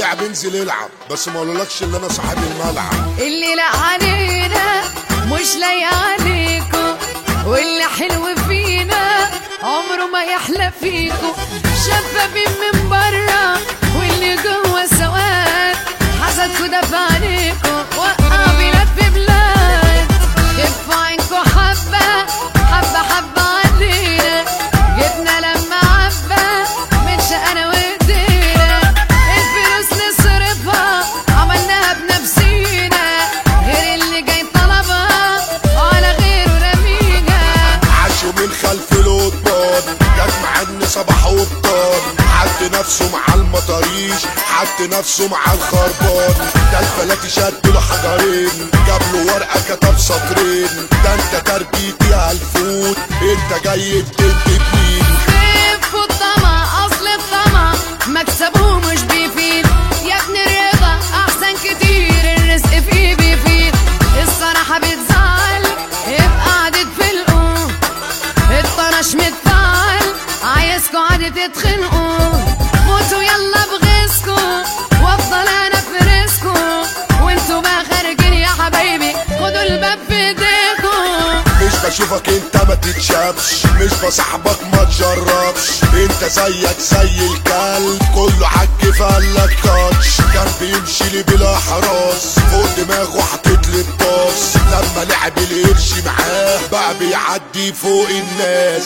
لعب انزل العب، بس ما قولولكش ان انا صاحب الملعب. اللي لا علينا مش لاقي عليكم، واللي حلو فينا عمره ما يحلى فيكم. شفافين من برا واللي جوا سواد، حسدكوا دفع عليكم وقع بلاد في بلاد. كفوا عينكوا حبة حبة حبة علينا، جبنا لما عبة من شقنا وايدينا. الفلوس نصرفها عملناها بنفسينا، غير اللي جاي طلبها على غيره رمينا. عاشوا من خلف القضبان جت معن صباح وبطان، حط نفسه مع المطاريش حط نفسه مع الخربان. ده الفلاتي شد له حجرين جاب له ورقه كتب سطرين. ده انت تربيتي هالفوت انت جاي بتنتج مين؟ خف الطمع اصل الطمع مكسبه مش بيفيد، يا ابن الرضا احسن كتير الرزق فيه بيفيد. الصراحه بتزعل يبقى قعدت في القوم، الطنش متفعل عايزكوا قعدة تتخنقوا. موتوا يلا بغيظكوا وافضل انا في رزقكوا، وانتوا بقى خارجين يا حبايبي خدوا الباب في ايديكوا. مش بشوفك انت ما تتشافش، مش بصاحبك ما تجربش. انت زيك زي الكلب كله عك فقالك تاتش. كان بيمشي لي بلا حراس فوق دماغه حاطط لي الطاس، لما لعب القرش معاه بقى بيعدي فوق الناس.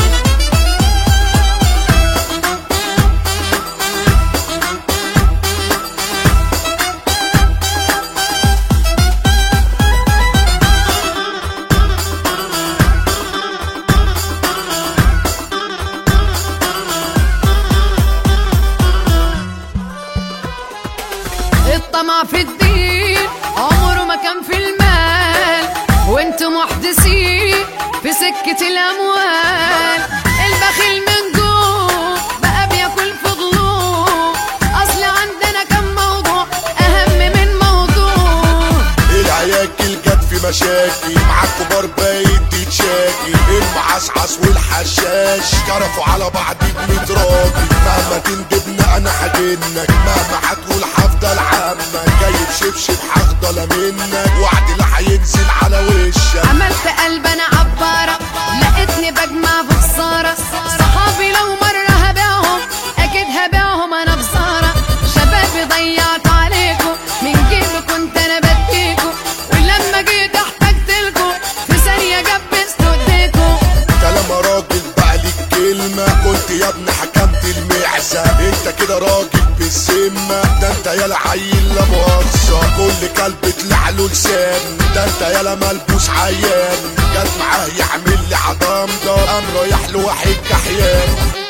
الطمع في الدين عمره ما كان في المال، وانتوا محدثين في سكة الأموال. البخيل من جوه بقى بياكل في ضلوع، أصل عندنا كم موضوع أهم من موضوع. العياكل جت في مشاكل مع الكبار بايت تتشاكي. المعصعص والحشاش جرفوا على بعض بميت راجل. مهما تندبنا انا هجنك، مهما هتقول هفضل عمك. جايب شبشب هفضل منك، وعد اللي هينزل على وشك. عملت قلب انا عبارة لقيتني بجمع في خسارة. صحابي لو مرة هبيعهم اكيد هبيعهم انا بصارة. شبابي ضيعت عليكم من جيبي كنت انا بديكم، ولما جيت احتجتلكم في ثانية جبستوا ايديكم. كلام راجل بقى ليك كلمة، كنت يا ابني حكمت المعزة. انت كده راجل بالسمة، ده انت يالا عيل لا مؤاخذة. كل كلب طلع له لسان، ده انت يالا ملبوس عيان. جت معاه يعمل لي عضام ده قام رايح له واحد كحيان.